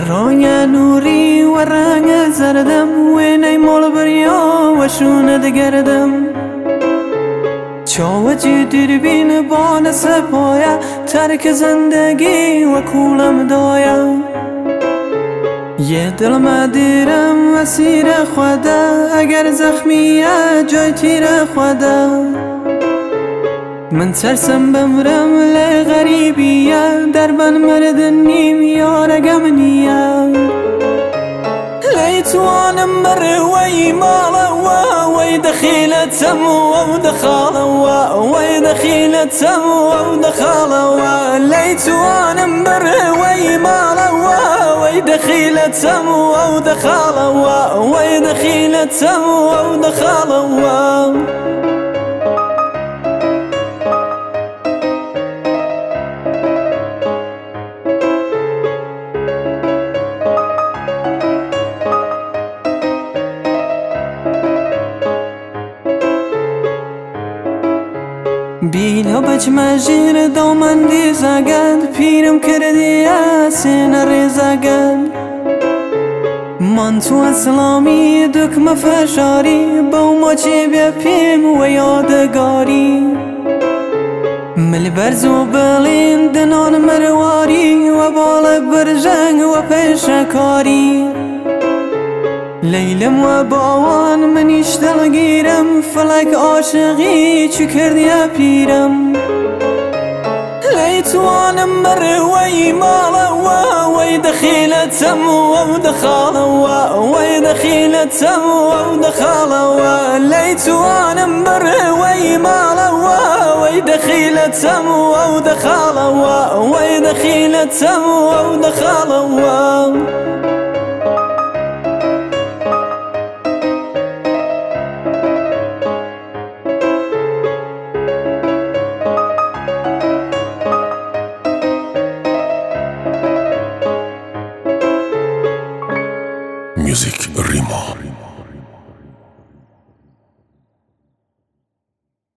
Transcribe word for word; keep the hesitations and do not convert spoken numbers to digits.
برای نوری و رنگ زردم و نیمال بریا و شوند گردم چاوجی دوربین بان سپایا ترک زندگی و کولم دایا یه دل مدیرم اسیر خدا اگر زخمیه جای تیر خدا من ترسم بمرم لی غریبیه در بن مرد نیم یارگم نیه لی توانم بر وی مالا و وی دخیلتم و دخالا و وی دخیلتم و دخالا و لی توانم بر وی مالا و وی دخیلتم و دخالا و وی دخیلتم و دخالا و بیلا بچ مجیر دامن دیزگند پیرم کردی سین ریزگند من تو اسلامی دکم فشاری با ماچی بیا پیم و یادگاری ملی برز و بلین دنان مرواری و بال برجنگ و پیشکاری لیلم و باوان منیش دلگیرم فلک عاشقی چو کردی پیرم لی توانم بر وی مالا و وی دخیلتم و دخالا و وی دخیلتم و دخالا و لی توانم بر وی مالا و وی دخیلتم و دخالا و وی دخیلتم و دخالا و Music Rimo.